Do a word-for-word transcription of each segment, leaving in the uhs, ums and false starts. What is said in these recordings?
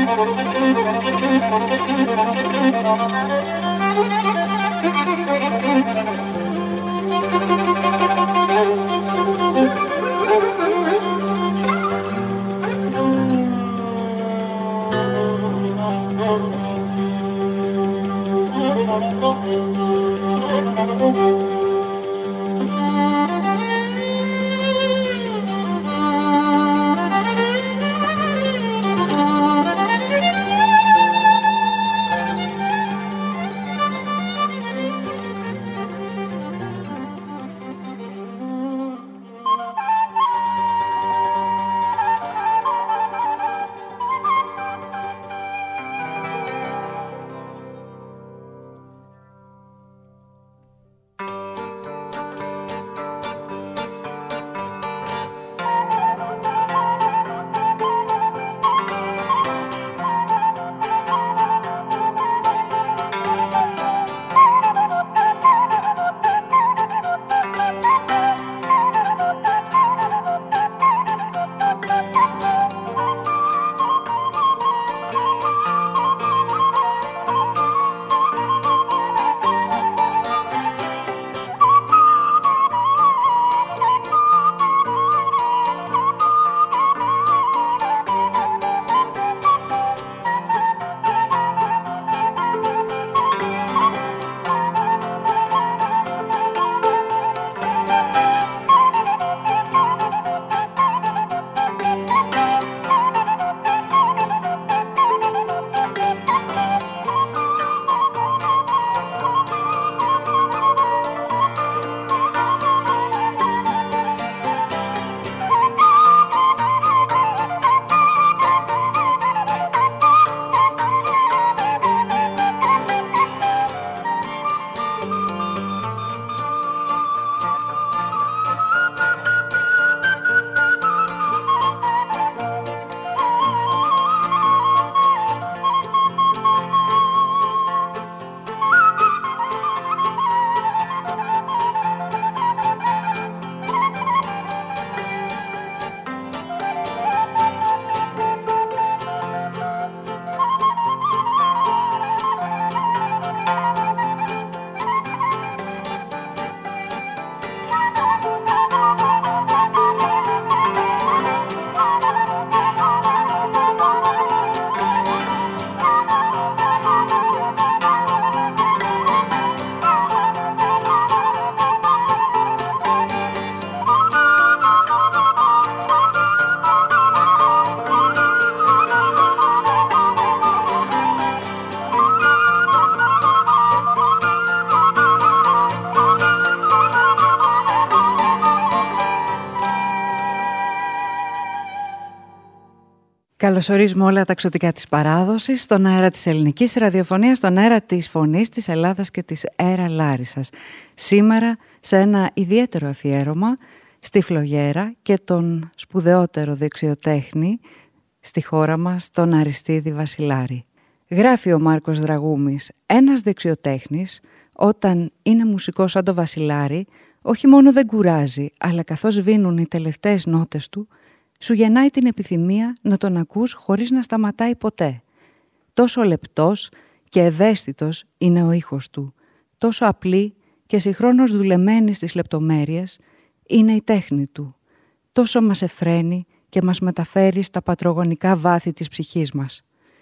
Καλωσορίζουμε όλα τα ξωτικά της παράδοσης στον αέρα της ελληνικής ραδιοφωνίας, στον αέρα της φωνής της Ελλάδας και της Αέρα Λάρισσας. Σήμερα σε ένα ιδιαίτερο αφιέρωμα στη Φλογέρα και τον σπουδαιότερο δεξιοτέχνη στη χώρα μας, τον Αριστίδη Βασιλάρη. Γράφει ο Μάρκος Δραγούμης, ένας δεξιοτέχνης όταν είναι μουσικός σαν το Βασιλάρη, όχι μόνο δεν κουράζει, αλλά καθώς βίνουν οι τελευταίες νότες του, σου γεννάει την επιθυμία να τον ακούς χωρίς να σταματάει ποτέ. Τόσο λεπτός και ευαίσθητος είναι ο ήχος του, τόσο απλή και συγχρόνως δουλεμένη στις λεπτομέρειες είναι η τέχνη του. Τόσο μας εφραίνει και μας μεταφέρει στα πατρογονικά βάθη της ψυχής μας.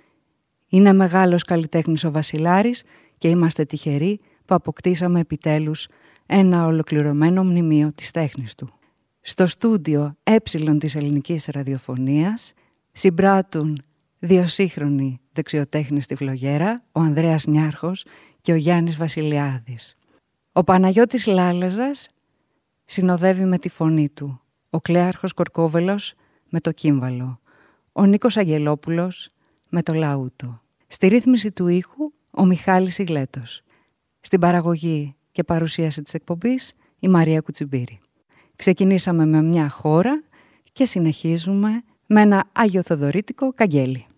Είναι μεγάλος καλλιτέχνης ο Βασιλάρης και είμαστε τυχεροί που αποκτήσαμε επιτέλους ένα ολοκληρωμένο μνημείο της τέχνης του. Στο στούντιο Ε της ελληνικής ραδιοφωνίας συμπράττουν δύο σύγχρονοι δεξιοτέχνες στη Φλογέρα, ο Ανδρέας Νιάρχος και ο Γιάννης Βασιλιάδης. Ο Παναγιώτης Λάλεζας συνοδεύει με τη φωνή του, ο Κλέαρχος Κορκόβελος με το κύμβαλο, ο Νίκος Αγγελόπουλος με το λαούτο. Στη ρύθμιση του ήχου ο Μιχάλης Ιγλέτος. Στην παραγωγή και παρουσίαση της εκπομπής η Μαρία Κουτσιμπήρη. Ξεκινήσαμε με μια χώρα και συνεχίζουμε με ένα αγιοθοδωρήτικο καγγέλι.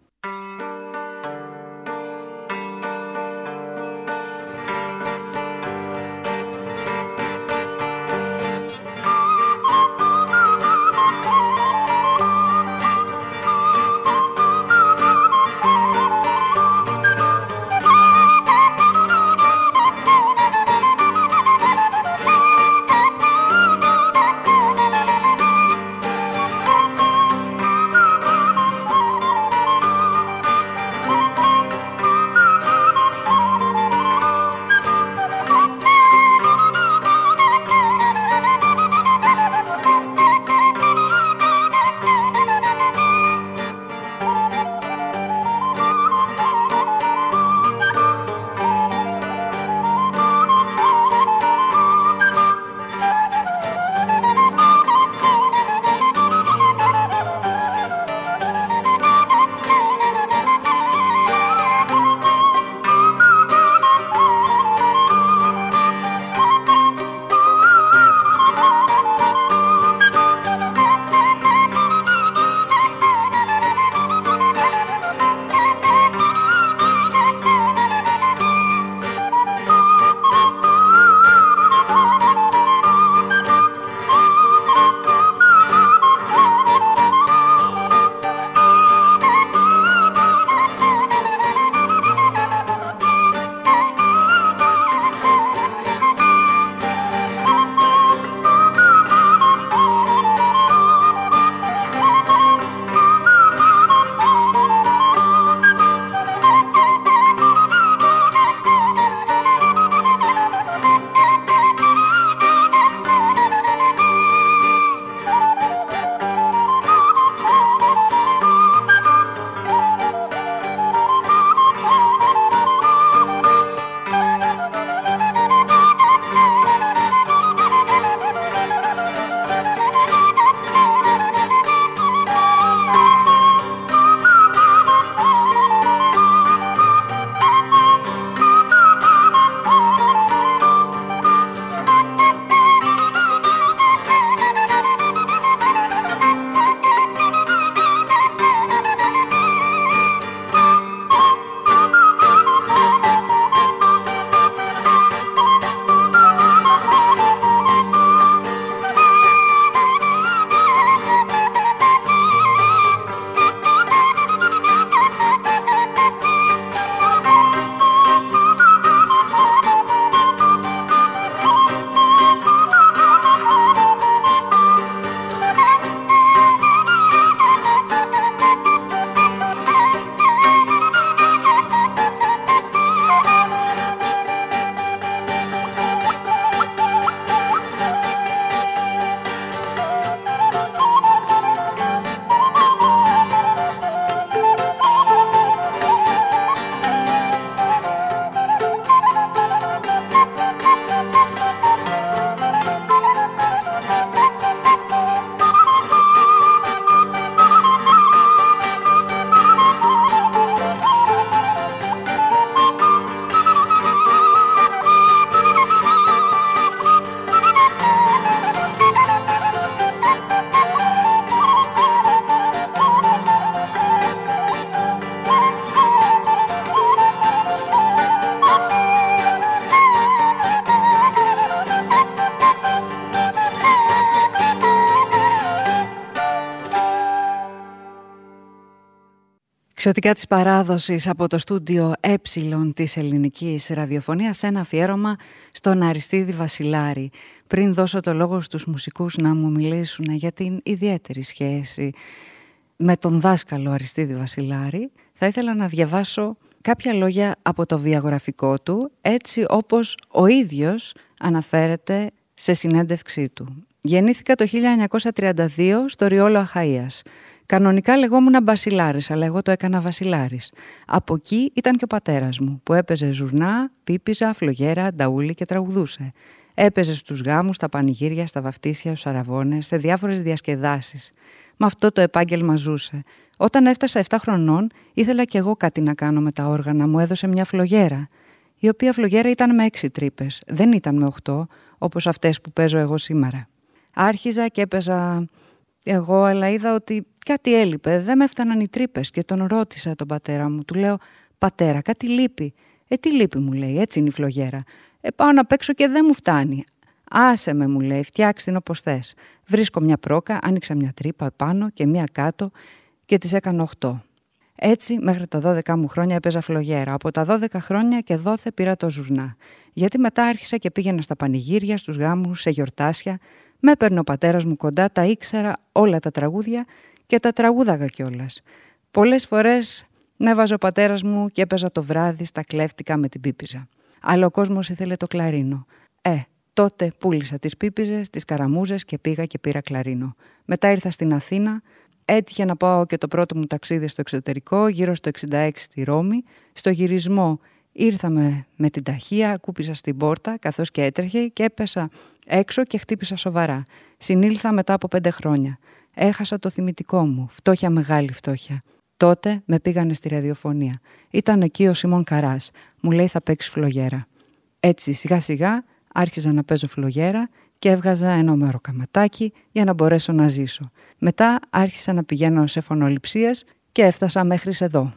ταξιωτικά της παράδοσης από το στούντιο Ε της ελληνικής ραδιοφωνίας, ένα αφιέρωμα στον Αριστίδη Βασιλάρη. Πριν δώσω το λόγο στους μουσικούς να μου μιλήσουν για την ιδιαίτερη σχέση με τον δάσκαλο Αριστίδη Βασιλάρη, θα ήθελα να διαβάσω κάποια λόγια από το βιογραφικό του, έτσι όπως ο ίδιος αναφέρεται σε συνέντευξή του. Γεννήθηκα το χίλια εννιακόσια τριάντα δύο στο Ριόλο Αχαΐας. Κανονικά λεγόμουν Μπασιλάρης, αλλά εγώ το έκανα Βασιλάρης. Από εκεί ήταν και ο πατέρας μου, που έπαιζε ζουρνά, πίπιζα, φλογέρα, νταούλι και τραγουδούσε. Έπαιζε στους γάμους, στα πανηγύρια, στα βαφτίσια, στους αραβώνες, σε διάφορες διασκεδάσεις. Με αυτό το επάγγελμα ζούσε. Όταν έφτασα επτά χρονών, ήθελα κι εγώ κάτι να κάνω με τα όργανα. Μου έδωσε μια φλογέρα, η οποία φλογέρα ήταν με έξι τρύπες. Δεν ήταν με οχτώ, όπως αυτές που παίζω εγώ σήμερα. Άρχιζα και έπαιζα εγώ, αλλά είδα ότι κάτι έλειπε. Δεν με έφταναν οι τρύπες και τον ρώτησα τον πατέρα μου. Του λέω: «Πατέρα, κάτι λείπει». «Ε, τι λείπει», μου λέει, «έτσι είναι η φλογέρα». «Ε, πάω να παίξω και δεν μου φτάνει». «Άσε με», μου λέει, «φτιάξ' την όπως θες». Βρίσκω μια πρόκα, άνοιξα μια τρύπα επάνω και μια κάτω και τις έκανα οχτώ. Έτσι, μέχρι τα δώδεκα μου χρόνια έπαιζα φλογέρα. Από τα δώδεκα χρόνια και δόθε πήρα το ζουρνά. Γιατί μετά άρχισα και πήγαινα στα πανηγύρια, στους γάμους, σε γιορτάσια. Με έπαιρνε ο πατέρας μου κοντά, τα ήξερα όλα τα τραγούδια και τα τραγούδαγα κιόλας. Πολλές φορές με έβαζε ο πατέρας μου και έπαιζα το βράδυ στα κλέφτικα με την πίπιζα. Αλλά ο κόσμος ήθελε το κλαρίνο. Ε, τότε πούλησα τις πίπιζες, τις καραμούζες και πήγα και πήρα κλαρίνο. Μετά ήρθα στην Αθήνα, έτυχε να πάω και το πρώτο μου ταξίδι στο εξωτερικό, γύρω στο εξήντα έξι στη Ρώμη. Στο γυρισμό ήρθαμε με την ταχεία, κούπισα στην πόρτα καθώς και έτρεχε και έπεσα έξω και χτύπησα σοβαρά. Συνήλθα μετά από πέντε χρόνια. Έχασα το θυμητικό μου, φτώχεια, μεγάλη φτώχεια. Τότε με πήγανε στη ραδιοφωνία. Ήταν εκεί ο Σιμών Καράς. Μου λέει: «Θα παίξεις φλογέρα». Έτσι σιγά σιγά άρχιζα να παίζω φλογέρα και έβγαζα ένα ομέρο καματάκι για να μπορέσω να ζήσω. Μετά άρχισα να πηγαίνω σε φωνοληψίες και έφτασα μέχρι εδώ.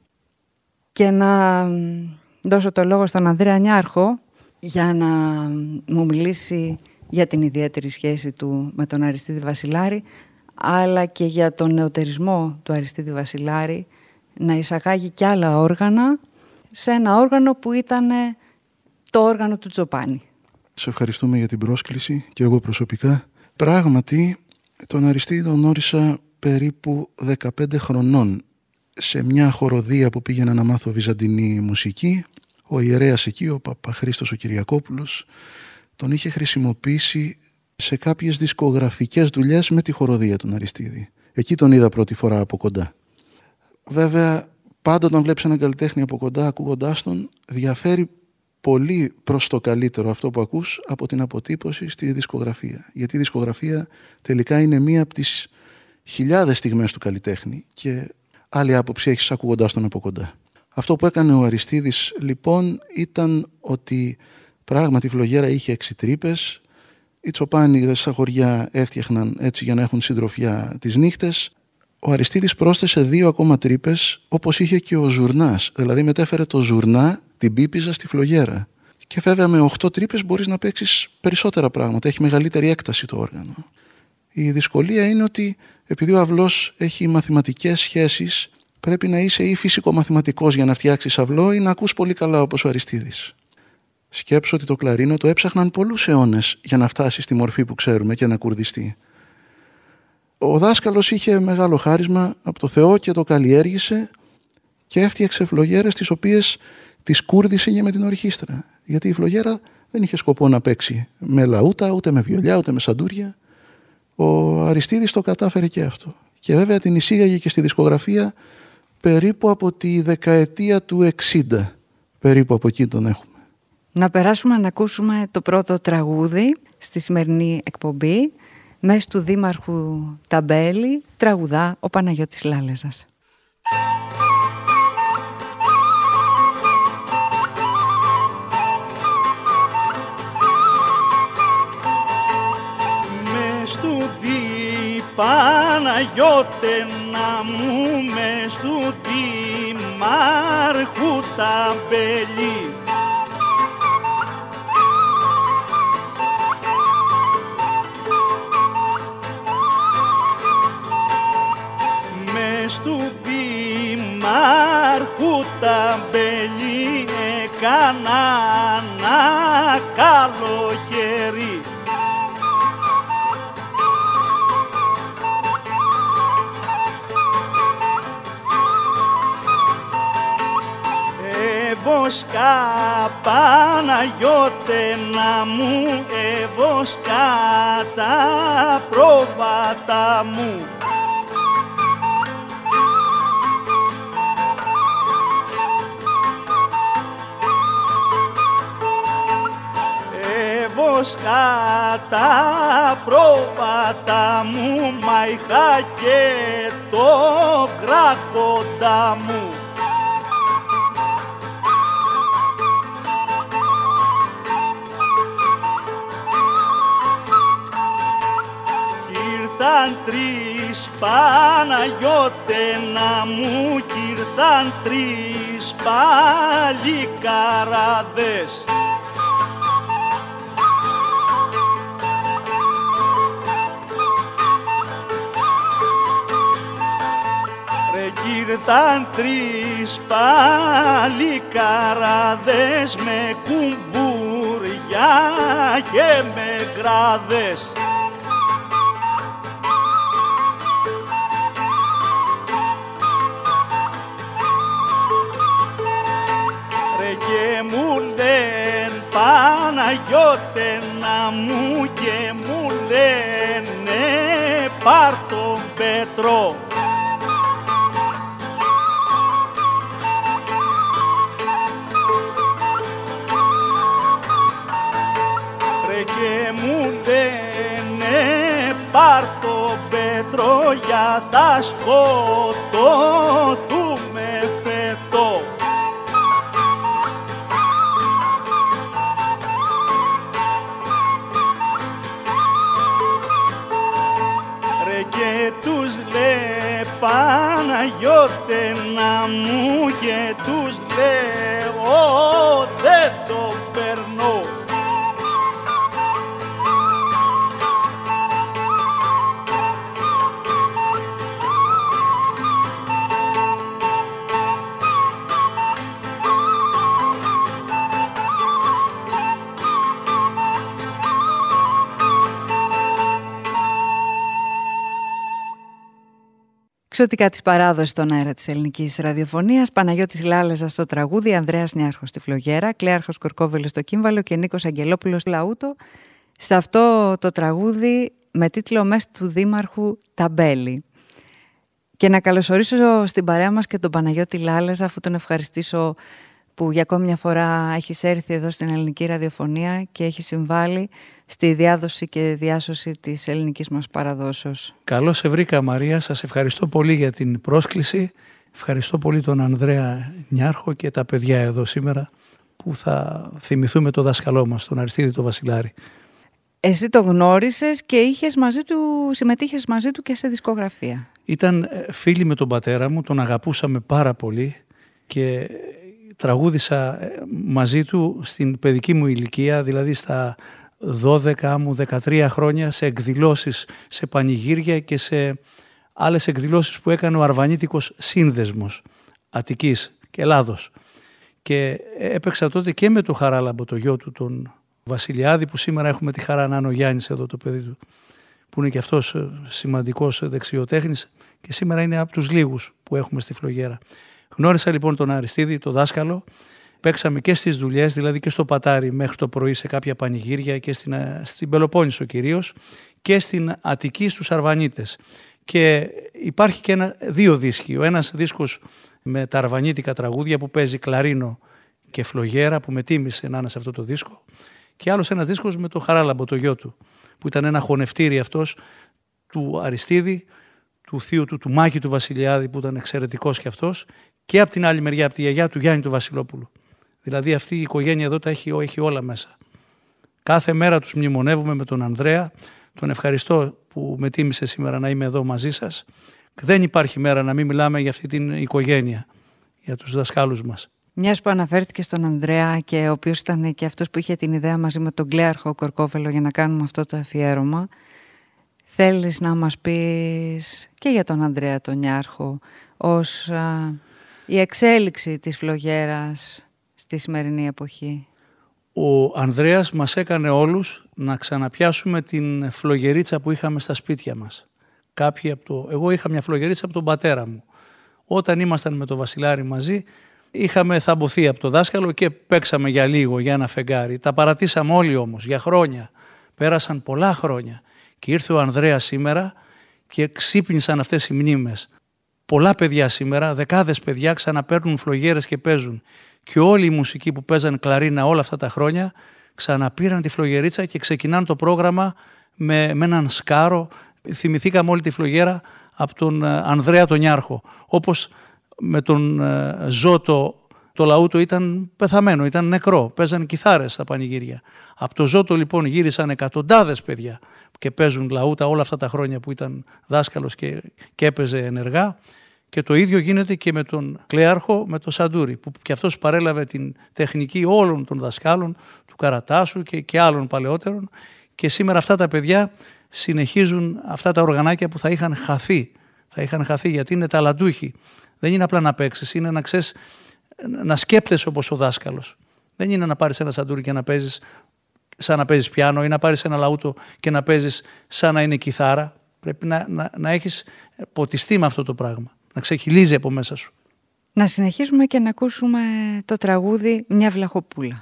Και να δώσω το λόγο στον Ανδρέα Νιάρχο για να μου μιλήσει για την ιδιαίτερη σχέση του με τον Αριστίδη Βασιλάρη, αλλά και για τον νεωτερισμό του Αριστίδη Βασιλάρη να εισαγάγει κι άλλα όργανα σε ένα όργανο που ήταν το όργανο του Τζοπάνη. Σε ευχαριστούμε για την πρόσκληση και εγώ προσωπικά. Πράγματι, τον Αριστίδη τον γνώρισα περίπου δεκαπέντε χρονών σε μια χοροδία που πήγαινα να μάθω βυζαντινή μουσική. Ο ιερέας εκεί, ο Παπαχρήστος ο Κυριακόπουλος, τον είχε χρησιμοποιήσει σε κάποιες δισκογραφικές δουλειές με τη χοροδία του Αριστίδη. Εκεί τον είδα πρώτη φορά από κοντά. Βέβαια, πάντα όταν βλέπεις έναν καλλιτέχνη από κοντά, ακούγοντάς τον, διαφέρει πολύ προς το καλύτερο αυτό που ακούς από την αποτύπωση στη δισκογραφία. Γιατί η δισκογραφία τελικά είναι μία από τις χιλιάδες στιγμές του καλλιτέχνη και άλλη άποψη έχεις ακούγοντάς τον από κοντά. Αυτό που έκανε ο Αριστίδης λοιπόν ήταν ότι πράγματι η φλογέρα είχε έξι τρύπες. Οι τσοπάνοι στα χωριά έφτιαχναν έτσι για να έχουν συντροφιά τις νύχτες. Ο Αριστίδης πρόσθεσε δύο ακόμα τρύπες, όπως είχε και ο Ζουρνάς. Δηλαδή μετέφερε το Ζουρνά, την πίπιζα, στη φλογέρα. Και βέβαια με οχτώ τρύπες μπορείς να παίξεις περισσότερα πράγματα. Έχει μεγαλύτερη έκταση το όργανο. Η δυσκολία είναι ότι επειδή ο αυλός έχει μαθηματικές σχέσεις, πρέπει να είσαι ή φυσικομαθηματικός για να φτιάξεις αυλό ή να ακούς πολύ καλά όπως ο Αριστίδης. Σκέψου ότι το κλαρίνο το έψαχναν πολλούς αιώνες για να φτάσει στη μορφή που ξέρουμε και να κουρδιστεί. Ο δάσκαλος είχε μεγάλο χάρισμα από το Θεό και το καλλιέργησε και έφτιαξε φλογέρες τις οποίες τις κούρδισε και με την ορχήστρα. Γιατί η φλογέρα δεν είχε σκοπό να παίξει με λαούτα, ούτε με βιολιά, ούτε με σαντούρια. Ο Αριστίδης το κατάφερε και αυτό. Και βέβαια την εισήγαγε και στη δισκογραφία περίπου από τη δεκαετία του εξήντα. Περίπου από εκεί τον έχουμε. Να περάσουμε να ακούσουμε το πρώτο τραγούδι στη σημερινή εκπομπή. Μες του Δήμαρχου Ταμπέλη τραγουδά ο Παναγιώτης Λάλεζας. Μες του Δη Παναγιώτε να μου, μες του Δήμαρχου Ταμπέλη, μες του Δήμαρχου ταμπέλι έκανα ένα καλοκαίρι. Εβόσκα Παναγιώτενα μου, εβόσκα τα πρόβατα μου. Εβόσκα τα πρόβατα μου, μα είχα και το κράκοντα μου. Ήρθαν τρεις Παναγιώτενα μου κι ήρθαν τρεις παλικαράδες. Ρε κι ήρθαν τρεις παλικαράδες με κουμπούρια και με γκράδες. Και μου λένε Παναγιώτενα μου και μου λένε πάρ' τον Πέτρο. Ρε και μου λένε πάρ' τον Πέτρο για θα σκοτωθούμε φέτο. Και τους λέει Παναγιώτενα μου και τους λέω δεν το περνώ. Εξωτικά της παράδοσης στον αέρα της ελληνικής ραδιοφωνίας, Παναγιώτης Λάλεζας στο τραγούδι, Ανδρέας Νιάρχος στη φλογέρα, Κλέαρχος Κορκόβελος στο κύμβαλο και Νίκος Αγγελόπουλος στο λαούτο. Σε αυτό το τραγούδι με τίτλο «Μες του Δήμαρχου Ταμπέλη». Και να καλωσορίσω στην παρέα μας και τον Παναγιώτη Λάλεζα, αφού τον ευχαριστήσω που για ακόμη μια φορά έχεις έρθει εδώ στην ελληνική ραδιοφωνία και έχει συμβάλει στη διάδοση και διάσωση της ελληνικής μας παραδόσεως. Καλώς σε βρήκα, Μαρία. Σας ευχαριστώ πολύ για την πρόσκληση. Ευχαριστώ πολύ τον Ανδρέα Νιάρχο και τα παιδιά εδώ σήμερα που θα θυμηθούμε το δάσκαλό μας, τον Αριστίδη τον Βασιλάρη. Εσύ το γνώρισες και είχες μαζί του, συμμετείχες μαζί του και σε δισκογραφία. Ήταν φίλοι με τον πατέρα μου, τον αγαπούσαμε πάρα πολύ και τραγούδισα μαζί του στην παιδική μου ηλικία, δηλαδή στα δώδεκα μου δεκατρία χρόνια, σε εκδηλώσεις, σε πανηγύρια και σε άλλες εκδηλώσεις που έκανε ο Αρβανίτικος Σύνδεσμος Αττικής και Ελλάδος. Και έπαιξα τότε και με το Χαράλαμπο, το γιο του, τον Βασιλιάδη, που σήμερα έχουμε τη χαρά να είναι ο Γιάννης εδώ, το παιδί του, που είναι και αυτός σημαντικός δεξιοτέχνης και σήμερα είναι από τους λίγους που έχουμε στη φλογέρα. Γνώρισα λοιπόν τον Αριστίδη, το δάσκαλο. Παίξαμε και στις δουλειές, δηλαδή και στο Πατάρι μέχρι το πρωί σε κάποια πανηγύρια και στην, στην Πελοπόννησο κυρίως και στην Αττική στους Αρβανίτες. Και υπάρχει και ένα, δύο δίσκοι. Ο ένας δίσκος με τα αρβανίτικα τραγούδια που παίζει κλαρίνο και φλογέρα, που με τίμησε να είναι σε αυτό το δίσκο. Και άλλος ένας δίσκος με το Χαράλαμπο, το γιο του, που ήταν ένα χωνευτήρι αυτός του Αριστίδη, του θείου του, του Μάκη του Βασιλιάδη, που ήταν εξαιρετικός και αυτός, και από την άλλη μεριά, από τη γιαγιά του Γιάννη του Βασιλόπουλου. Δηλαδή αυτή η οικογένεια εδώ τα έχει, έχει όλα μέσα. Κάθε μέρα τους μνημονεύουμε με τον Ανδρέα. Τον ευχαριστώ που με τίμησε σήμερα να είμαι εδώ μαζί σας. Δεν υπάρχει μέρα να μην μιλάμε για αυτή την οικογένεια, για τους δασκάλους μας. Μιας που αναφέρθηκε στον Ανδρέα και ο οποίος ήταν και αυτός που είχε την ιδέα μαζί με τον Κλέαρχο Κορκόβελο για να κάνουμε αυτό το αφιέρωμα, θέλεις να μας πεις και για τον Ανδρέα τον Νιάρχο ως α, η εξέλιξη της φλογέρας στη σημερινή εποχή? Ο Ανδρέας μας έκανε όλους να ξαναπιάσουμε την φλογερίτσα που είχαμε στα σπίτια μας. Κάποιοι από το... Εγώ είχα μια φλογερίτσα από τον πατέρα μου. Όταν ήμασταν με τον Βασιλάρη μαζί, είχαμε θαμποθεί από το δάσκαλο και παίξαμε για λίγο, για ένα φεγγάρι. Τα παρατήσαμε όλοι όμως, για χρόνια. Πέρασαν πολλά χρόνια. Και ήρθε ο Ανδρέας σήμερα και ξύπνησαν αυτές οι μνήμες. Πολλά παιδιά σήμερα, δεκάδες παιδιά ξαναπαίρνουν φλογέρες και παίζουν. Και όλοι οι μουσικοί που παίζαν κλαρίνα όλα αυτά τα χρόνια ξαναπήραν τη φλογερίτσα και ξεκινάνε το πρόγραμμα με, με έναν σκάρο. Θυμηθήκαμε όλη τη φλογέρα από τον Ανδρέα τον Νιάρχο. Όπως με τον Ζώτο το λαούτο ήταν πεθαμένο, ήταν νεκρό. Παίζαν κιθάρες στα πανηγύρια. Από το Ζώτο λοιπόν γύρισαν εκατοντάδες παιδιά και παίζουν λαούτα όλα αυτά τα χρόνια που ήταν δάσκαλος και, και έπαιζε ενεργά. Και το ίδιο γίνεται και με τον Κλέαρχο, με τον Σαντούρη, που και αυτός παρέλαβε την τεχνική όλων των δασκάλων, του Καρατάσου και, και άλλων παλαιότερων. Και σήμερα αυτά τα παιδιά συνεχίζουν αυτά τα οργανάκια που θα είχαν χαθεί. Θα είχαν χαθεί γιατί είναι ταλαντούχοι. Δεν είναι απλά να παίξεις, είναι να ξέρεις, να σκέπτεσαι όπως ο δάσκαλος. Δεν είναι να πάρεις ένα σαντούρι και να παίζεις σαν να παίζεις πιάνο ή να πάρεις ένα λαούτο και να παίζεις σαν να είναι κιθάρα. Πρέπει να, να, να έχεις ποτιστεί με αυτό το πράγμα, να ξεχυλίζει από μέσα σου. Να συνεχίσουμε και να ακούσουμε το τραγούδι «Μια βλαχοπούλα».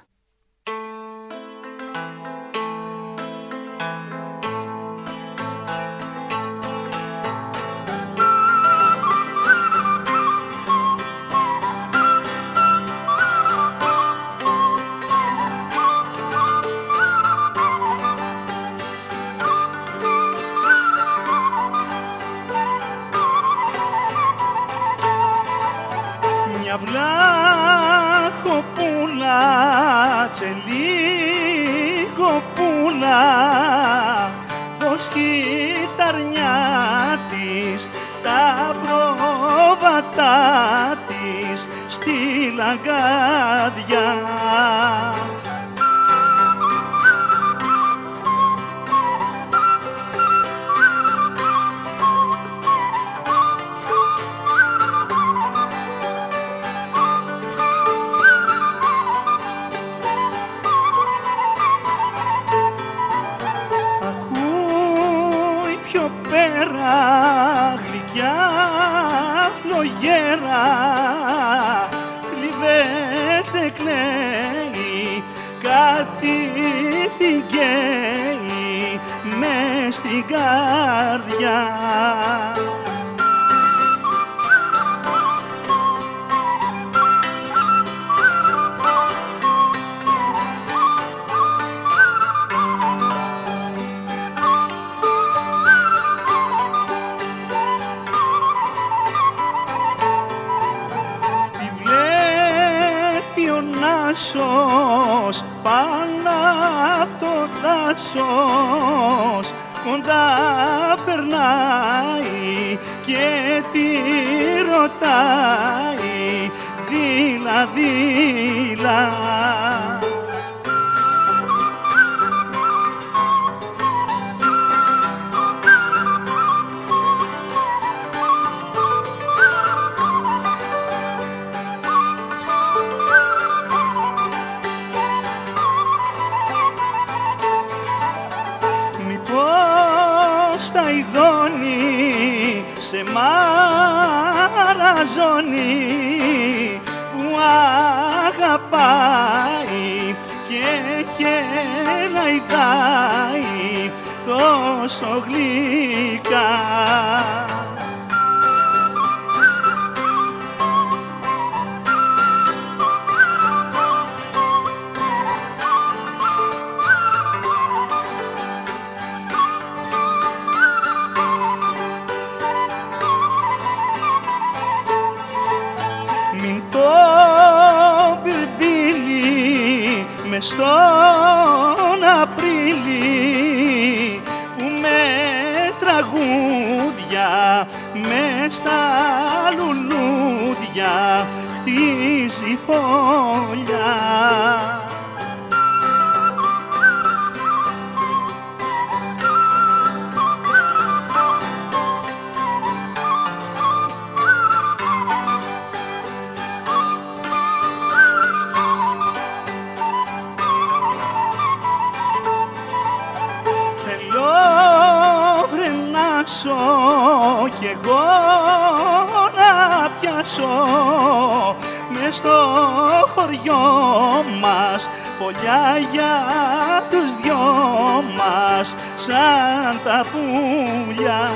Στον Απρίλη που με τραγούδια μες στα λουλούδια χτίζει φωλιά. στο χωριό μας, φωλιά για τους δυο μας, σαν τα πουλιά.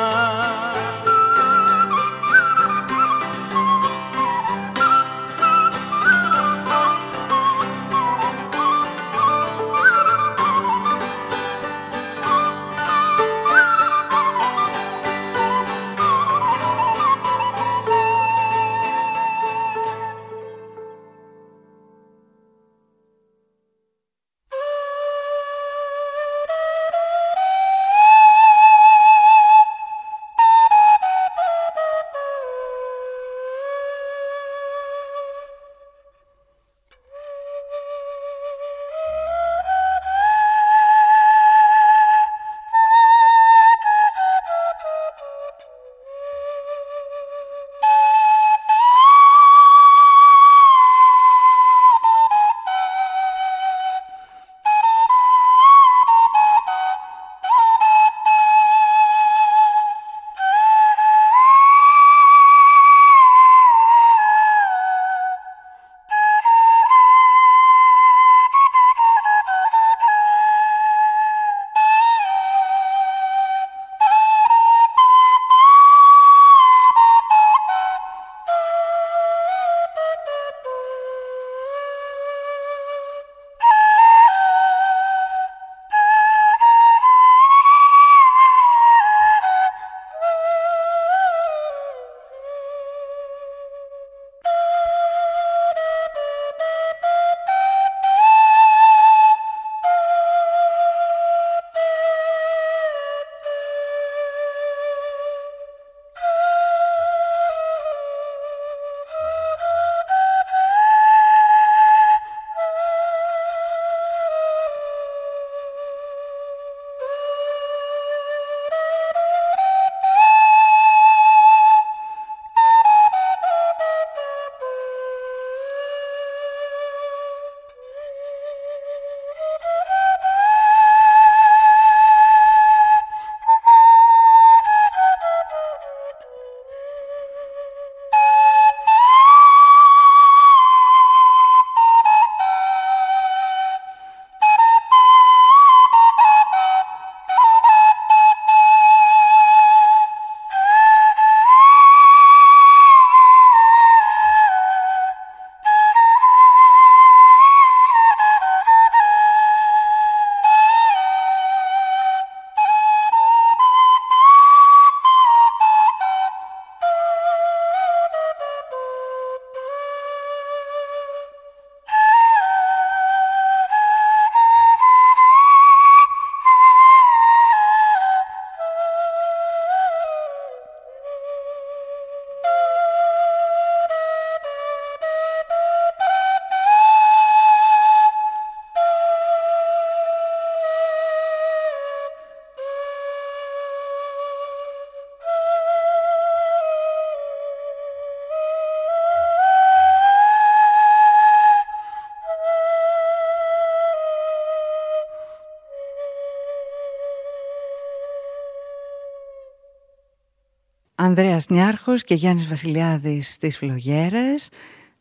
Ανδρέας Νιάρχος και Γιάννης Βασιλιάδης στις Φλογέρες.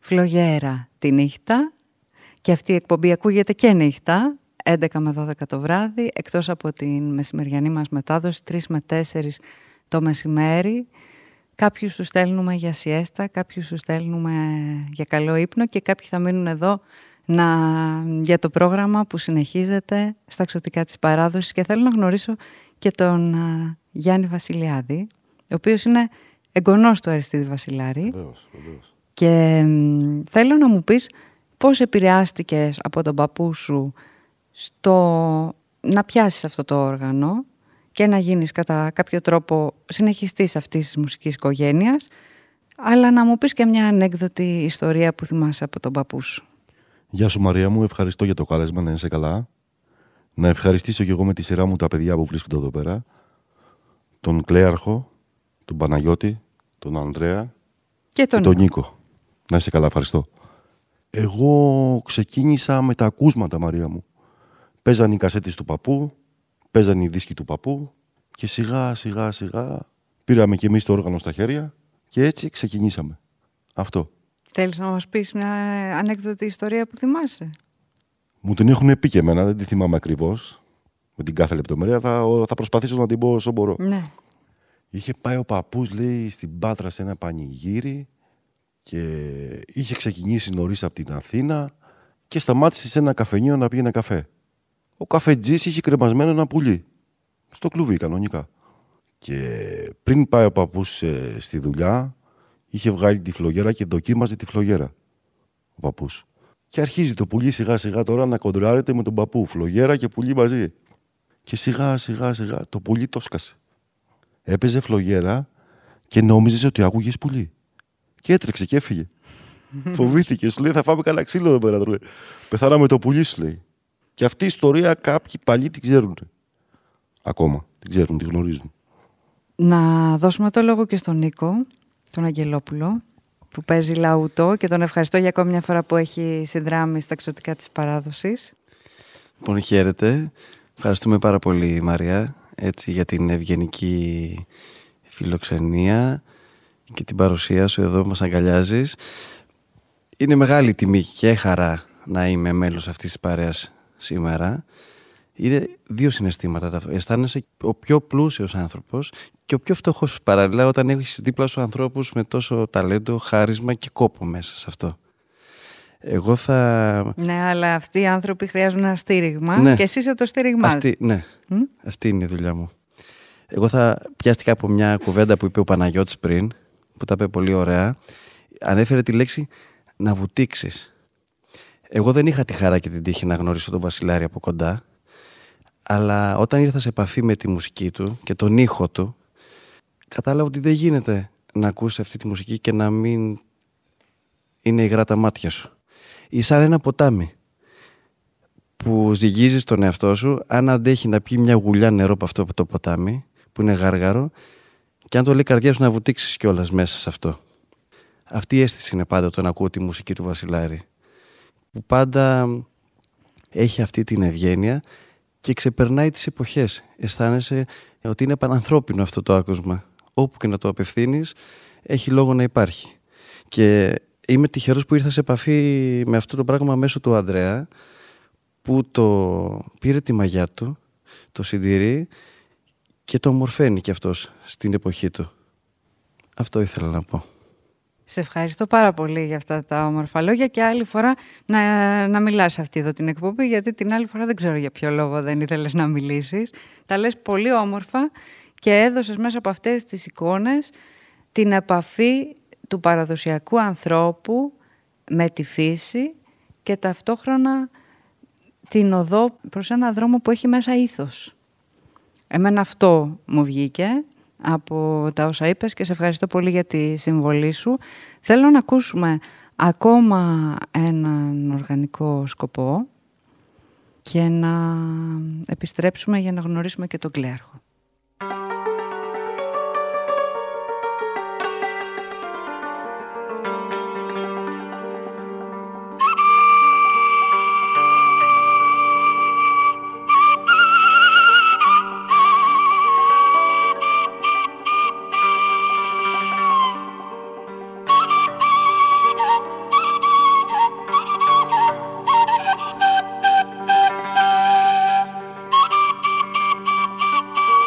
Φλογέρα τη νύχτα. Και αυτή η εκπομπή ακούγεται και νύχτα, έντεκα με δώδεκα το βράδυ, εκτός από την μεσημεριανή μας μετάδοση, τρεις με τέσσερις το μεσημέρι. Κάποιους τους στέλνουμε για σιέστα, κάποιους τους στέλνουμε για καλό ύπνο και κάποιοι θα μείνουν εδώ να, για το πρόγραμμα που συνεχίζεται στα εξωτικά της παράδοσης. Και θέλω να γνωρίσω και τον uh, Γιάννη Βασιλιάδη, ο οποίος είναι εγγονός του Αριστίδη Βασιλάρη. Βεβαίως, βεβαίως. Και μ, θέλω να μου πεις πώς επηρεάστηκες από τον παππού σου στο να πιάσεις αυτό το όργανο και να γίνεις κατά κάποιο τρόπο συνεχιστής αυτής της μουσικής οικογένειας, αλλά να μου πεις και μια ανέκδοτη ιστορία που θυμάσαι από τον παππού σου. Γεια σου Μαρία μου, ευχαριστώ για το κάλεσμα, να είσαι καλά. Να ευχαριστήσω και εγώ με τη σειρά μου τα παιδιά που βρίσκονται εδώ πέρα. Τον Κλέαρχο, τον Παναγιώτη, τον Ανδρέα και τον, και τον Νίκο. Να είσαι καλά, ευχαριστώ. Εγώ ξεκίνησα με τα ακούσματα, Μαρία μου. Παίζαν οι κασέτες του παππού, παίζαν οι δίσκοι του παππού και σιγά σιγά σιγά πήραμε κι εμείς το όργανο στα χέρια και έτσι ξεκινήσαμε. Αυτό. Θέλεις να μας πεις μια ανέκδοτη ιστορία που θυμάσαι? Μου την έχουν πει και εμένα, δεν τη θυμάμαι ακριβώς. Με την κάθε λεπτομέρεια θα, θα προσπαθήσω να την πω όσο μπορώ. Ναι. Είχε πάει ο παππούς, λέει, στην Πάτρα σε ένα πανηγύρι και είχε ξεκινήσει νωρίς από την Αθήνα και σταμάτησε σε ένα καφενείο να πει ένα καφέ. Ο καφετζής είχε κρεμασμένο ένα πουλί. Στο κλουβί, κανονικά. Και πριν πάει ο παππούς ε, στη δουλειά, είχε βγάλει τη φλογέρα και δοκίμαζε τη φλογέρα. Ο παππούς. Και αρχίζει το πουλί σιγά σιγά τώρα να κοντράρεται με τον παππού. Φλογέρα και πουλί μαζί. Και σιγά σιγά σιγά το πουλί το σκάσε. Έπαιζε φλογέρα και νόμιζε ότι άκουγες πουλί. Και έτρεξε και έφυγε. Φοβήθηκε, σου λέει θα φάμε καλά ξύλο εδώ πέρα. Τρώε. Πεθάναμε το πουλί, σου λέει. Και αυτή η ιστορία κάποιοι παλιοί την ξέρουν. Ακόμα την ξέρουν, την γνωρίζουν. Να δώσουμε το λόγο και στον Νίκο, τον Αγγελόπουλο, που παίζει λαούτο και τον ευχαριστώ για ακόμη μια φορά που έχει συνδράμει στα εξωτικά της παράδοσης. Λοιπόν, χαίρετε. Ευχαριστούμε πάρα πολύ, Μαρία, έτσι, για την ευγενική φιλοξενία και την παρουσία σου εδώ που μας αγκαλιάζεις. Είναι μεγάλη τιμή και χαρά να είμαι μέλος αυτής της παρέας σήμερα. Είναι δύο συναισθήματα. Αισθάνεσαι ο πιο πλούσιος άνθρωπος και ο πιο φτωχός παράλληλα όταν έχεις δίπλα σου ανθρώπους με τόσο ταλέντο, χάρισμα και κόπο μέσα σε αυτό. Εγώ θα... Ναι, αλλά αυτοί οι άνθρωποι χρειάζουν ένα στήριγμα, ναι. Και εσύ είσαι το στήριγμά. Αυτή, ναι, mm? Αυτή είναι η δουλειά μου. Εγώ θα πιάστηκα από μια κουβέντα που είπε ο Παναγιώτης πριν, που τα είπε πολύ ωραία. Ανέφερε τη λέξη να βουτήξεις. Εγώ δεν είχα τη χαρά και την τύχη να γνωρίσω τον Βασιλάρη από κοντά, αλλά όταν ήρθα σε επαφή με τη μουσική του και τον ήχο του, κατάλαβα ότι δεν γίνεται να ακούσει αυτή τη μουσική και να μην είναι υγρά τα μάτια σου. Είσαι σαν ένα ποτάμι που ζυγίζεις τον εαυτό σου, αν αντέχει να πιει μια γουλιά νερό από αυτό το ποτάμι, που είναι γάργαρο, και αν το λέει η καρδιά σου να βουτήξεις κιόλας μέσα σε αυτό. Αυτή η αίσθηση είναι πάντα όταν ακούω τη μουσική του Βασιλάρη, που πάντα έχει αυτή την ευγένεια και ξεπερνάει τις εποχές. Αισθάνεσαι ότι είναι πανανθρώπινο αυτό το άκουσμα. Όπου και να το απευθύνεις, έχει λόγο να υπάρχει. Και είμαι τυχερός που ήρθα σε επαφή με αυτό το πράγμα μέσω του Ανδρέα, που το πήρε τη μαγιά του, το συντηρεί και το ομορφαίνει κι αυτός στην εποχή του. Αυτό ήθελα να πω. Σε ευχαριστώ πάρα πολύ για αυτά τα όμορφα λόγια και άλλη φορά να, να μιλάς αυτή εδώ την εκπομπή, γιατί την άλλη φορά δεν ξέρω για ποιο λόγο δεν ήθελες να μιλήσεις. Τα λες πολύ όμορφα και έδωσες μέσα από αυτές τις εικόνες την επαφή του παραδοσιακού ανθρώπου με τη φύση και ταυτόχρονα την οδό προς ένα δρόμο που έχει μέσα ήθος. Εμένα αυτό μου βγήκε από τα όσα είπες και σε ευχαριστώ πολύ για τη συμβολή σου. Θέλω να ακούσουμε ακόμα έναν οργανικό σκοπό και να επιστρέψουμε για να γνωρίσουμε και τον Κλέαρχο. Thank you.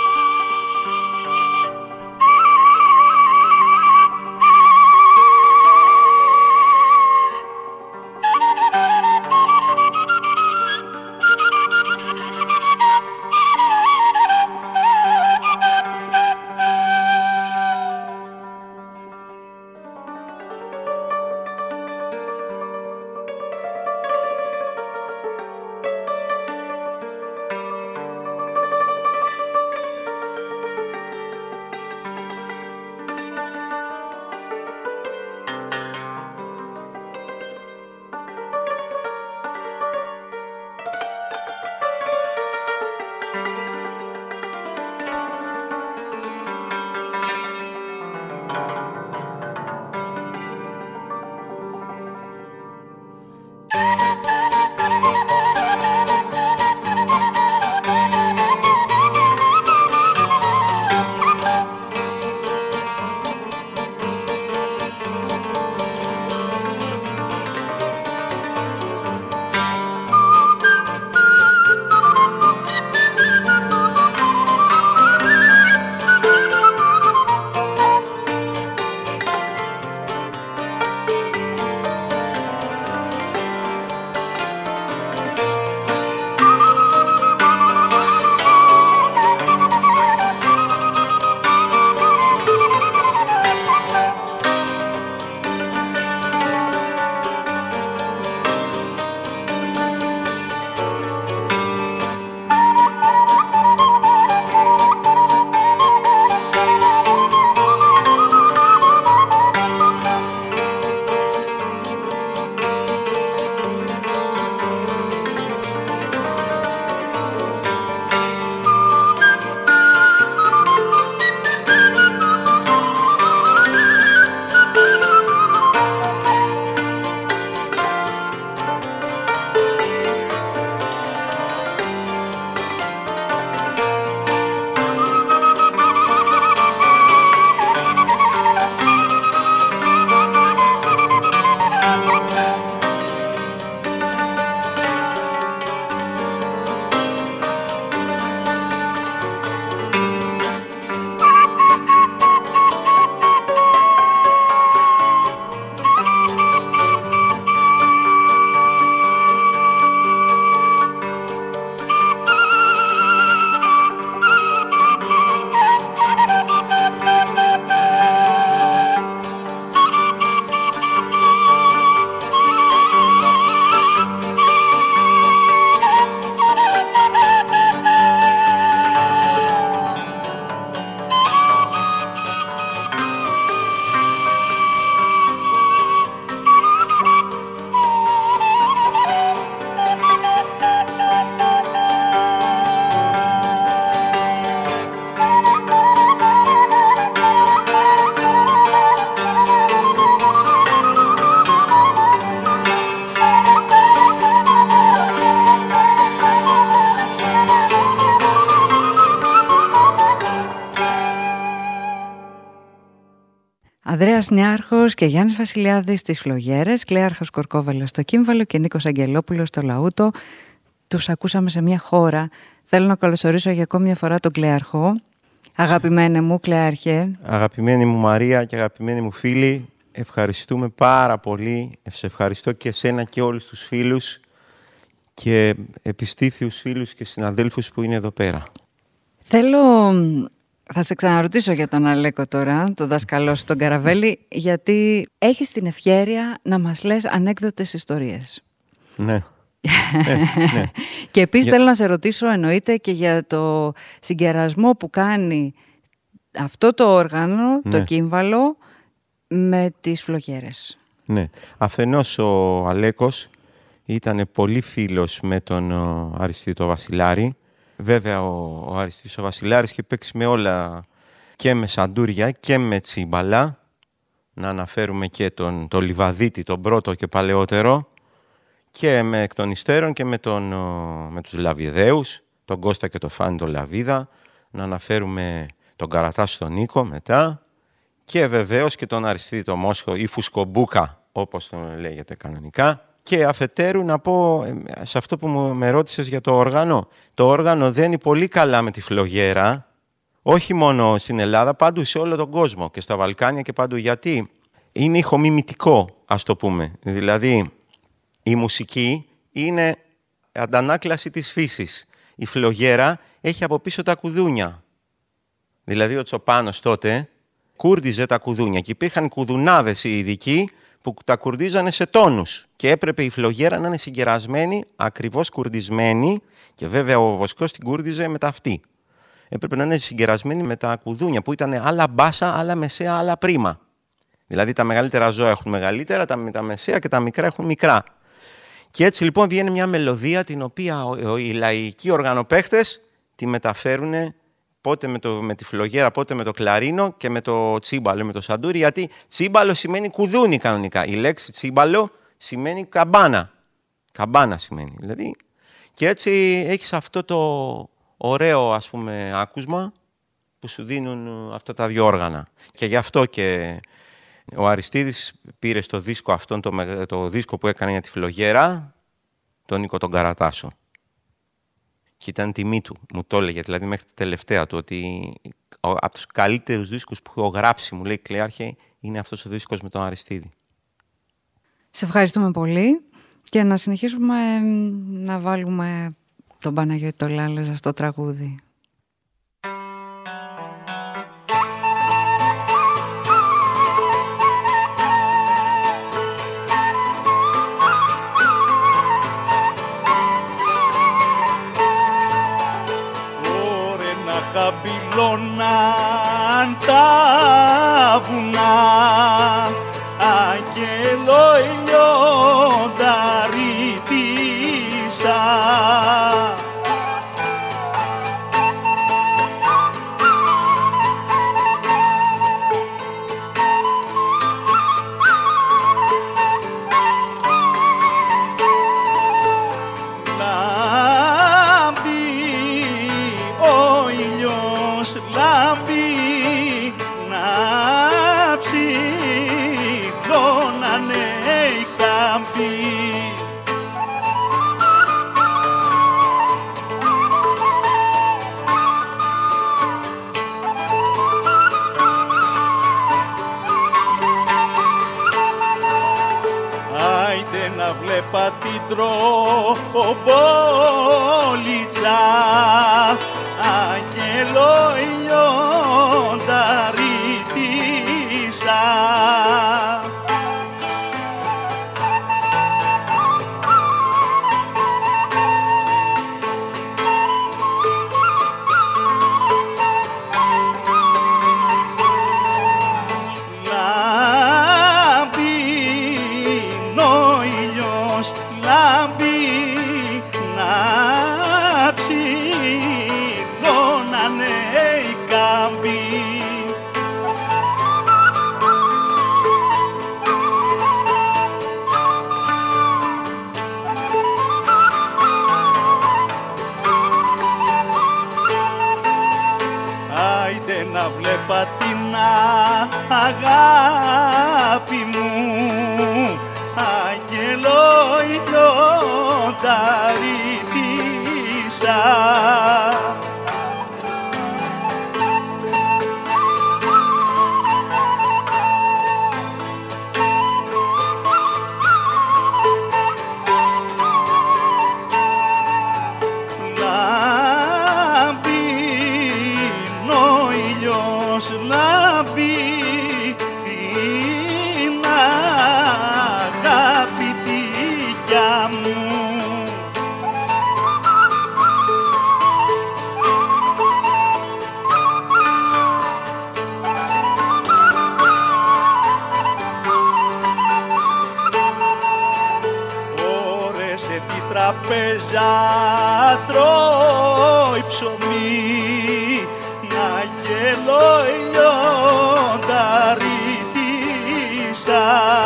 Ανδρέας Νιάρχος και Γιάννης Βασιλιάδης στις φλογέρες, Κλέαρχος Κορκόβελος στο κύμβαλο και Νίκος Αγγελόπουλος στο λαούτο. Τους ακούσαμε σε μια χώρα. Θέλω να καλωσορίσω για ακόμη μια φορά τον Κλέαρχο. Αγαπημένε μου Κλέαρχε. Αγαπημένη μου Μαρία και αγαπημένοι μου φίλοι, ευχαριστούμε πάρα πολύ. Σε ευχαριστώ και εσένα και όλους τους φίλους και επιστήθιους φίλους και συναδέλφους που είναι εδώ πέρα. Θέλω... Θα σε ξαναρωτήσω για τον Αλέκο τώρα, τον δάσκαλό σου, τον Καραβέλη, γιατί έχεις την ευχέρεια να μας λες ανέκδοτες ιστορίες. Ναι. ε, ναι. Και επίσης για... θέλω να σε ρωτήσω, εννοείται, και για το συγκερασμό που κάνει αυτό το όργανο, ναι. το κύμβαλο, με τις φλογέρες. Ναι. Αφενός ο Αλέκος ήταν πολύ φίλος με τον Αριστείδη Βασιλάρη. Βέβαια, ο, ο Αριστείδης ο Βασιλάρης είχε παίξει με όλα, και με σαντούρια και με τσίμπαλα. Να αναφέρουμε και τον, τον Λιβαδίτη, τον πρώτο και παλαιότερο, και με εκ των υστέρων και με, τον, με τους Λαβιδαίους, τον Κώστα και τον Φάνη τον Λαβίδα. Να αναφέρουμε τον Καρατάσο τον Νίκο μετά, και βεβαίως και τον Αριστείδη τον Μόσχο ή Φουσκομπούκα, όπως τον λέγεται κανονικά. Και αφετέρου να πω σε αυτό που μου με ρώτησες για το όργανο. Το όργανο δένει πολύ καλά με τη φλογέρα, όχι μόνο στην Ελλάδα, παντού σε όλο τον κόσμο και στα Βαλκάνια και παντού. Γιατί είναι ηχομιμητικό, ας το πούμε. Δηλαδή η μουσική είναι αντανάκλαση της φύσης. Η φλογέρα έχει από πίσω τα κουδούνια. Δηλαδή ο Τσοπάνος τότε κούρδιζε τα κουδούνια και υπήρχαν κουδουνάδες οι ειδικοί που τα κουρδίζανε σε τόνους και έπρεπε η φλογέρα να είναι συγκερασμένη, ακριβώς κουρδισμένη, και βέβαια ο βοσκός την κούρδιζε με τα αυτή. Έπρεπε να είναι συγκερασμένη με τα κουδούνια που ήταν άλλα μπάσα, άλλα μεσαία, άλλα πρίμα. Δηλαδή τα μεγαλύτερα ζώα έχουν μεγαλύτερα, τα, τα μεσαία και τα μικρά έχουν μικρά. Και έτσι λοιπόν βγαίνει μια μελωδία την οποία οι λαϊκοί οργανοπαίχτες τη μεταφέρουν πότε με, το, με τη φλογέρα, πότε με το κλαρίνο και με το τσίμπαλο, με το σαντούρι, γιατί τσίμπαλο σημαίνει κουδούνι κανονικά. Η λέξη τσίμπαλο σημαίνει καμπάνα. Καμπάνα σημαίνει. Δηλαδή. Και έτσι έχεις αυτό το ωραίο, ας πούμε, άκουσμα που σου δίνουν αυτά τα δύο όργανα. Και γι' αυτό και ο Αριστείδης πήρε στο δίσκο αυτόν, το, το δίσκο που έκανε για τη φλογέρα, τον Νίκο τον Καρατάσο. Και ήταν τιμή του, μου το έλεγε, δηλαδή μέχρι τη τελευταία του, ότι από τους καλύτερους δίσκους που έχω γράψει, μου λέει, Κλέαρχε, είναι αυτός ο δίσκος με τον Αριστείδη. Σε ευχαριστούμε πολύ και να συνεχίσουμε να βάλουμε τον Παναγιώτη το Λάλεζα στο τραγούδι. Χαμπυλώναν τα βουνά, αγγέλο ηλιονταρίτησα. Βλέπα την τροπολίτσα, αγγέλο ηλιονταρίτησα. βλέπα την αγάπη μου, άγγελο λιονταρίτησα. Τραπέζα τρώει ψωμί, να γελώ λιονταρίτησα.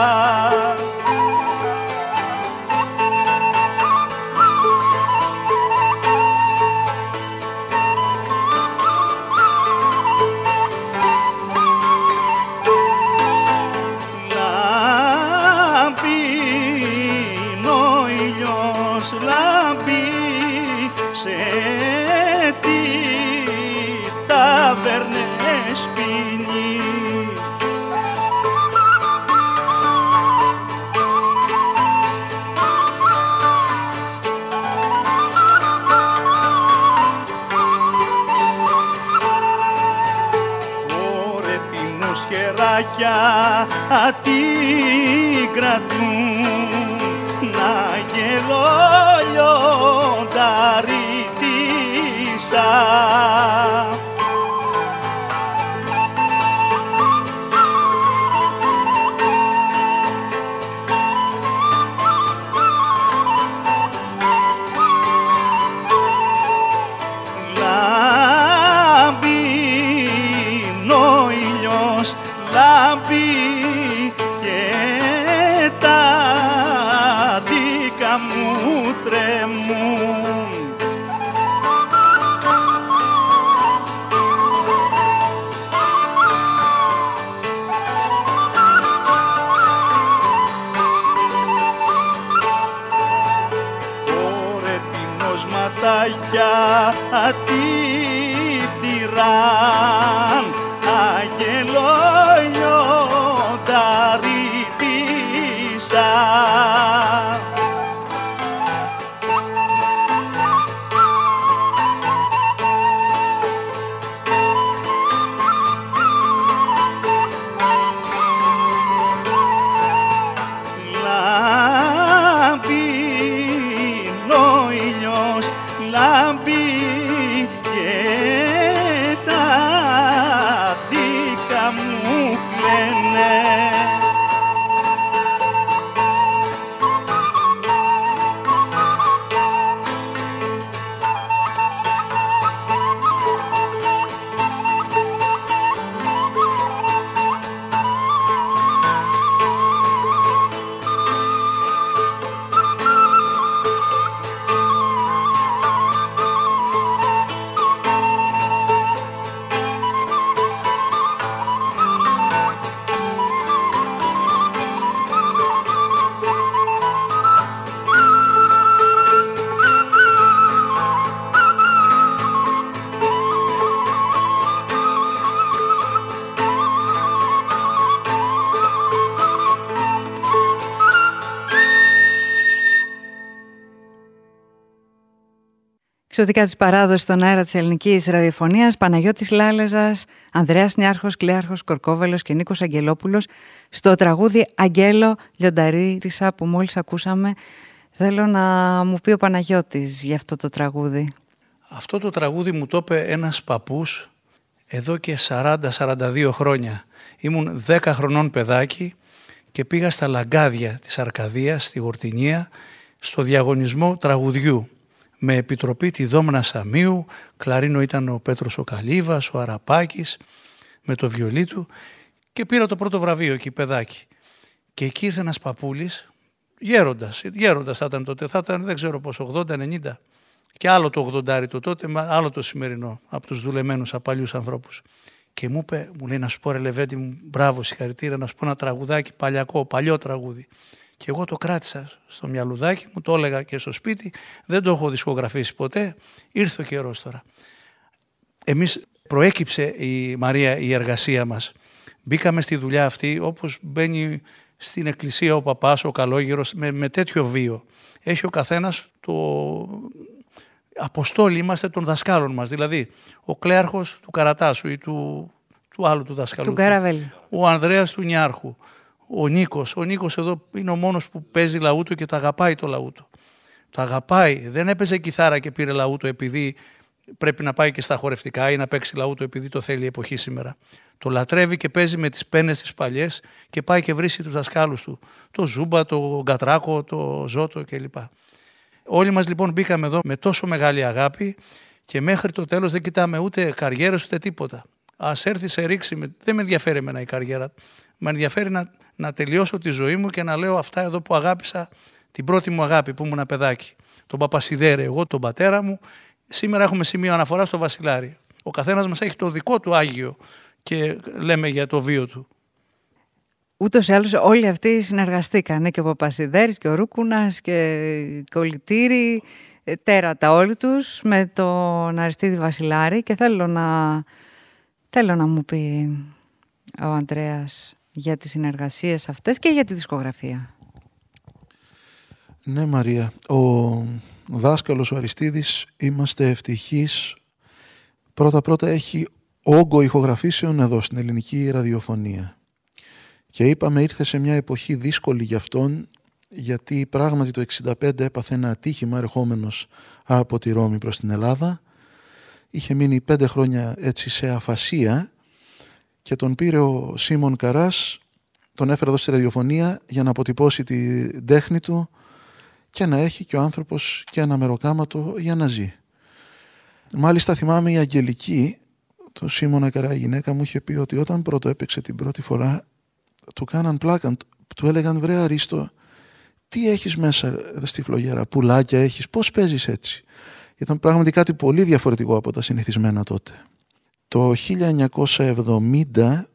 Την κρατούν, να γελώ λιονταρίτησα. Τι τυράν, άγγελο λιονταρίτησα. Εξωτικά της παράδοσης στον αέρα της ελληνικής ραδιοφωνίας, Παναγιώτης Λάλεζας, Ανδρέας Νιάρχος, Κλέαρχος Κορκόβελος και Νίκος Αγγελόπουλος στο τραγούδι «Αγγέλο Λιονταρίτησα» που μόλις ακούσαμε. Θέλω να μου πει ο Παναγιώτης για αυτό το τραγούδι. Αυτό το τραγούδι μου το είπε ένας παππούς εδώ και σαράντα σαράντα δύο χρόνια. Ήμουν δέκα χρονών παιδάκι και πήγα στα Λαγκάδια της Αρκαδίας, στη Γορτινία, στο διαγωνισμό τραγουδιού. Με επιτροπή τη Δόμνα Σαμίου, κλαρίνο ήταν ο Πέτρος ο Καλύβας, ο Αραπάκης, με το βιολί του, και πήρα το πρώτο βραβείο εκεί παιδάκι. Και εκεί ήρθε ένας παππούλης, γέροντας, γέροντας θα ήταν τότε, θα ήταν δεν ξέρω πόσο, ογδόντα ενενήντα, και άλλο το ογδοντάρι το τότε, άλλο το σημερινό, από τους δουλεμένους, από παλιούς ανθρώπους. Και μου είπε, μου λέει, να σου πω ρε Λεβέντη μου, μπράβο, συγχαρητήρια, να σου πω ένα τραγουδάκι παλιακό, παλιό τραγούδι. Και εγώ το κράτησα στο μυαλουδάκι μου, το έλεγα και στο σπίτι, δεν το έχω δισκογραφήσει ποτέ, ήρθε ο καιρός τώρα. Εμείς προέκυψε η Μαρία η εργασία μας. Μπήκαμε στη δουλειά αυτή όπως μπαίνει στην εκκλησία ο παπάς, ο καλόγερος, με, με τέτοιο βίο. Έχει ο καθένας το αποστόλι, είμαστε των δασκάλων μας. Δηλαδή, ο κλέαρχος του Καρατάσου ή του, του άλλου του δασκάλου. Του Καραβέλη. Ο Ανδρέας του Νιάρχου. Ο Νίκος. Ο Νίκος εδώ είναι ο μόνος που παίζει λαούτο και το αγαπάει το λαούτο. Το αγαπάει. Δεν έπαιζε κιθάρα και πήρε λαούτο επειδή πρέπει να πάει και στα χορευτικά ή να παίξει λαούτο επειδή το θέλει η εποχή σήμερα. Το λατρεύει και παίζει με τις πένες τις παλιές και πάει και βρίσκει τους δασκάλους του. Το Ζούμπα, το Γκατράκο, το Ζώτο κλπ. Όλοι μας λοιπόν μπήκαμε εδώ με τόσο μεγάλη αγάπη και μέχρι το τέλος δεν κοιτάμε ούτε καριέρες ούτε τίποτα. Ας έρθει σε ρήξη, με... δεν με ενδιαφέρει εμένα η καριέρα. Με ενδιαφέρει να, να τελειώσω τη ζωή μου και να λέω αυτά εδώ που αγάπησα, την πρώτη μου αγάπη που ήμουν ένα παιδάκι. Τον Παπασιδέρη, εγώ, τον πατέρα μου. Σήμερα έχουμε σημείο αναφορά στο Βασιλάρι. Ο καθένας μας έχει το δικό του Άγιο και λέμε για το βίο του. Ούτως ή άλλως όλοι αυτοί συνεργαστήκανε, και ο Παπασιδέρης και ο Ρούκουνας και η Κολυτήρη, τέρατα όλοι τους, με τον Αριστίδη Βασιλάρη, και θέλω να, θέλω να μου πει ο Ανδρέας για τις συνεργασίες αυτές και για τη δισκογραφία. Ναι Μαρία, ο δάσκαλος ο Αριστίδης, είμαστε ευτυχείς. Πρώτα-πρώτα έχει όγκο ηχογραφήσεων εδώ στην ελληνική ραδιοφωνία. Και είπαμε ήρθε σε μια εποχή δύσκολη για αυτόν, γιατί πράγματι το εξήντα πέντε έπαθε ένα ατύχημα ερχόμενος από τη Ρώμη προς την Ελλάδα. Είχε μείνει πέντε χρόνια έτσι σε αφασία και τον πήρε ο Σίμων Καράς, τον έφερε εδώ στη ραδιοφωνία για να αποτυπώσει την τέχνη του και να έχει και ο άνθρωπος και ένα μεροκάματο για να ζει. Μάλιστα θυμάμαι η Αγγελική, το Σίμωνα Καρά, η γυναίκα μου, είχε πει ότι όταν πρώτο έπαιξε την πρώτη φορά του κάναν πλάκα, του έλεγαν βρε Αρίστο, τι έχεις μέσα στη φλογέρα, πουλάκια έχεις, πώς παίζεις έτσι. Ήταν πράγματι κάτι πολύ διαφορετικό από τα συνηθισμένα τότε. Το χίλια εννιακόσια εβδομήντα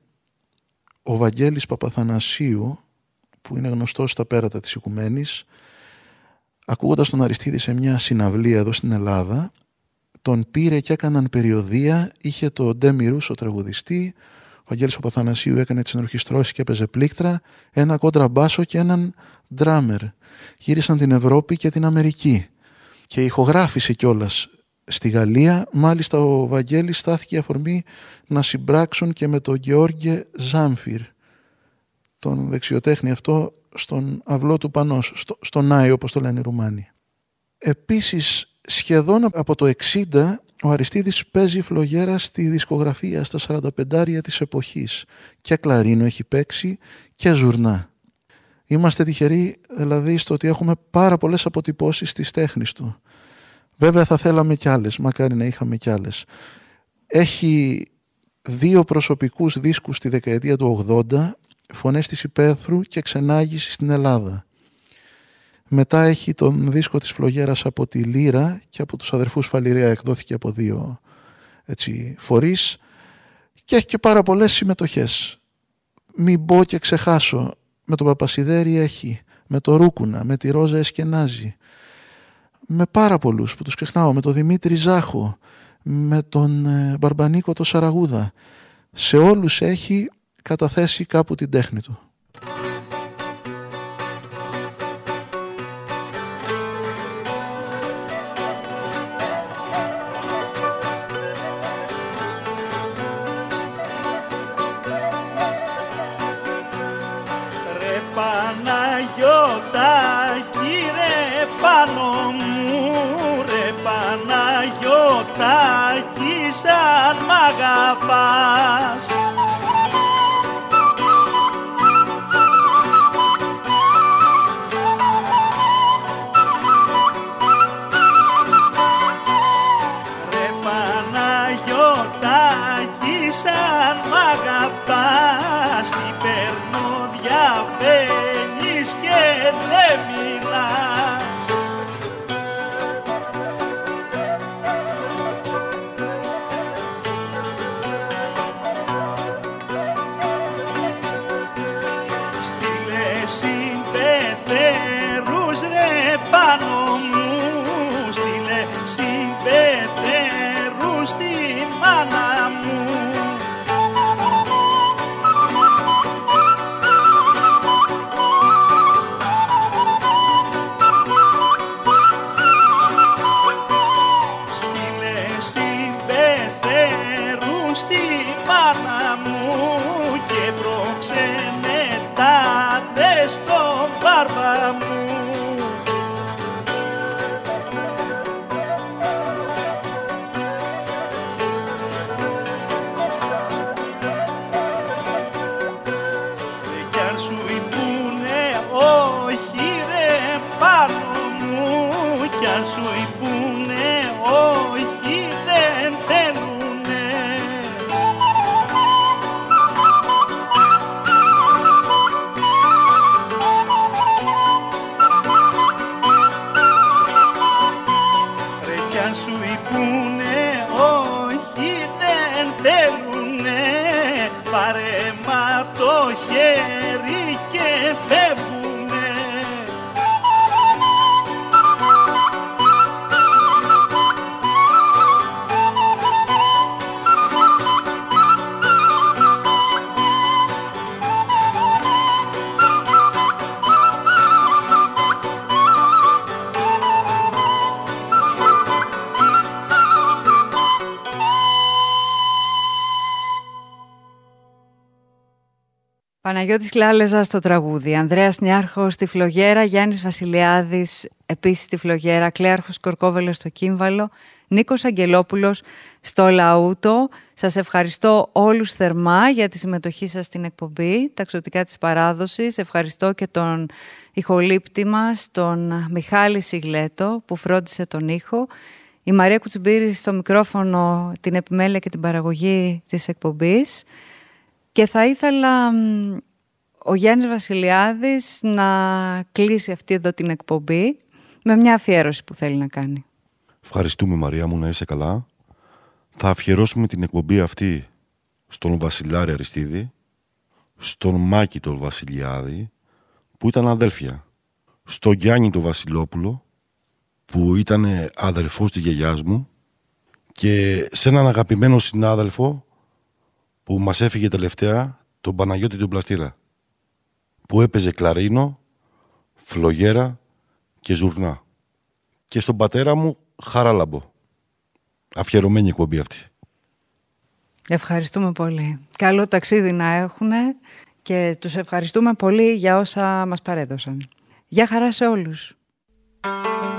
ο Βαγγέλης Παπαθανασίου, που είναι γνωστός στα πέρατα της Οικουμένης, ακούγοντας τον Αριστίδη σε μια συναυλία εδώ στην Ελλάδα, τον πήρε και έκαναν περιοδεία, είχε το Ντέμι Ρούσο τραγουδιστή, ο Βαγγέλης Παπαθανασίου έκανε τις ενορχιστρώσεις και έπαιζε πλήκτρα, ένα κόντραμπάσο και έναν ντράμερ. Γύρισαν την Ευρώπη και την Αμερική και ηχογράφησε κιόλας στη Γαλλία. Μάλιστα ο Βαγγέλης στάθηκε αφορμή να συμπράξουν και με τον Γεώργιε Ζάμφυρ, τον δεξιοτέχνη αυτό, στον αυλό του Πανός, στο, στον Άι όπως το λένε οι Ρουμάνοι. Επίσης σχεδόν από το εξήντα ο Αριστίδης παίζει φλογέρα στη δισκογραφία, στα σαρανταπεντάρια της εποχής, και κλαρίνο έχει παίξει και ζουρνά. Είμαστε τυχεροί δηλαδή στο ότι έχουμε πάρα πολλές αποτυπώσεις της τέχνης του. Βέβαια θα θέλαμε κι άλλες, μακάρι να είχαμε κι άλλες. Έχει δύο προσωπικούς δίσκους στη δεκαετία του ογδόντα, Φωνές της Υπαίθρου και Ξενάγηση στην Ελλάδα. Μετά έχει τον δίσκο της φλογέρας από τη Λύρα και από τους αδερφούς Φαλιρέα, εκδόθηκε από δύο έτσι, φορείς, και έχει και πάρα πολλές συμμετοχές. Μην πω και ξεχάσω, με τον Παπασιδέρη έχει, με το Ρούκουνα, με τη Ρόζα Εσκενάζη, με πάρα πολλούς που τους ξεχνάω, με τον Δημήτρη Ζάχο, με τον ε, Μπαρμπανίκο το Σαραγούδα. Σε όλους έχει καταθέσει κάπου την τέχνη του. Ρε Παναγιώτακι, ρε πάνω μου, ρε Παναγιώτακι, σαν μ' αγαπάς. Σαν μ' αγαπάς, τι παίρνω διαφαίνεις και δεν μιλάς. αν σου υπούνε όχι δεν θέλουνε. Ρε κι αν σου υπούνε όχι δεν θέλουνε, πάρε μ' απ' το χέρι και φεύγουνε. Παναγιώτης Κλάλεζας στο τραγούδι, Ανδρέας Νιάρχος στη φλογέρα, Γιάννης Βασιλιάδης επίσης στη φλογέρα, Κλέαρχος Κορκόβελος στο κύμβαλο, Νίκος Αγγελόπουλος στο λαούτο. Σας ευχαριστώ όλους θερμά για τη συμμετοχή σας στην εκπομπή Ταξωτικά της Παράδοσης. Ευχαριστώ και τον ηχολήπτη μας, τον Μιχάλη Σιγλέτο που φρόντισε τον ήχο. Η Μαρία Κουτσουμπήρη στο μικρόφωνο, την επιμέλεια και την παραγωγή της εκπομπής. Και θα ήθελα ο Γιάννης Βασιλιάδης να κλείσει αυτή εδώ την εκπομπή με μια αφιέρωση που θέλει να κάνει. Ευχαριστούμε Μαρία μου, να είσαι καλά. Θα αφιερώσουμε την εκπομπή αυτή στον Βασιλάρη Αριστίδη, στον Μάκη τον Βασιλιάδη που ήταν αδέλφια, στον Γιάννη τον Βασιλόπουλο που ήταν αδελφός της γιαγιάς μου και σε έναν αγαπημένο συνάδελφο που μας έφυγε τελευταία, τον Παναγιώτη τον Πλαστήρα, που έπαιζε κλαρίνο, φλογέρα και ζουρνά. Και στον πατέρα μου Χαράλαμπο. Αφιερωμένη εκπομπή αυτή. Ευχαριστούμε πολύ. Καλό ταξίδι να έχουν και τους ευχαριστούμε πολύ για όσα μας παρέδωσαν. Γεια χαρά σε όλους.